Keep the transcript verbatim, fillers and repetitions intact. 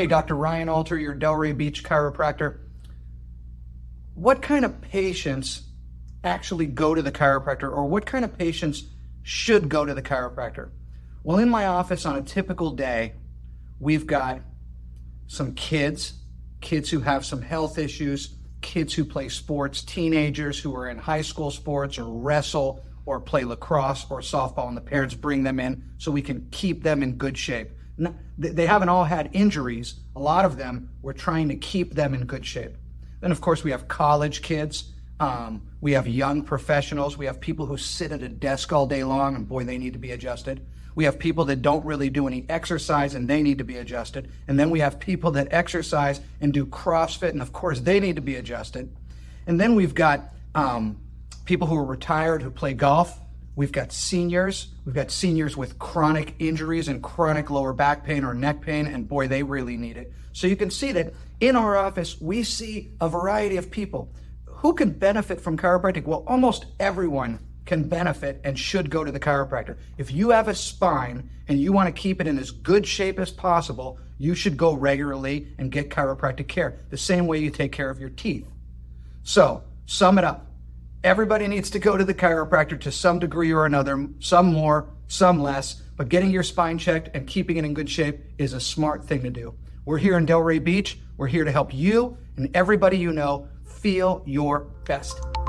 Hey, Doctor Ryan Alter, your Delray Beach chiropractor. What kind of patients actually go to the chiropractor, or what kind of patients should go to the chiropractor? Well, in my office on a typical day, we've got some kids, kids who have some health issues, kids who play sports, teenagers who are in high school sports or wrestle or play lacrosse or softball, and the parents bring them in so we can keep them in good shape. They haven't all had injuries. A lot of them, we're trying to keep them in good shape. Then, of course, we have college kids. Um, we have young professionals. We have people who sit at a desk all day long, and boy, they need to be adjusted. We have people that don't really do any exercise, and they need to be adjusted. And then we have people that exercise and do CrossFit, and of course, they need to be adjusted. And then we've got um, people who are retired who play golf. We've got seniors. We've got seniors with chronic injuries and chronic lower back pain or neck pain, and boy, they really need it. So you can see that in our office, we see a variety of people. Who can benefit from chiropractic? Well, almost everyone can benefit and should go to the chiropractor. If you have a spine and you want to keep it in as good shape as possible, you should go regularly and get chiropractic care, the same way you take care of your teeth. So, sum it up. Everybody needs to go to the chiropractor to some degree or another, some more, some less, but getting your spine checked and keeping it in good shape is a smart thing to do. We're here in Delray Beach. We're here to help you and everybody you know feel your best.